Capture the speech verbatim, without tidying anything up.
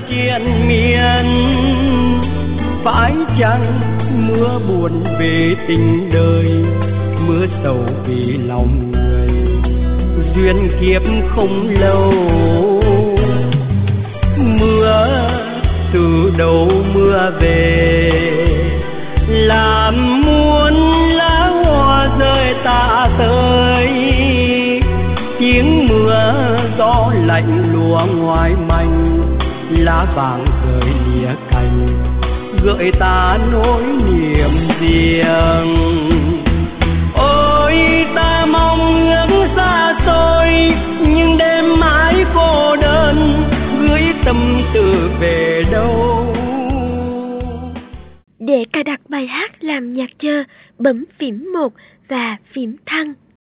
triền miên. Phải chăng mưa buồn về tình đời, mưa sầu vì lòng người, duyên kiếp không lâu. Mưa từ đầu mưa về, làm muôn lá hoa rơi tạ tơi. Tiếng mưa gió lạnh lùa ngoài manh, lá vàng rơi lìa cành, gợi ta nỗi niềm riêng. Ôi ta mong ước xa xôi, nhưng đêm mãi cô đơn, gửi tâm tư về đâu. Để cài đặt bài hát làm nhạc chờ, bấm phím một và phím thăng.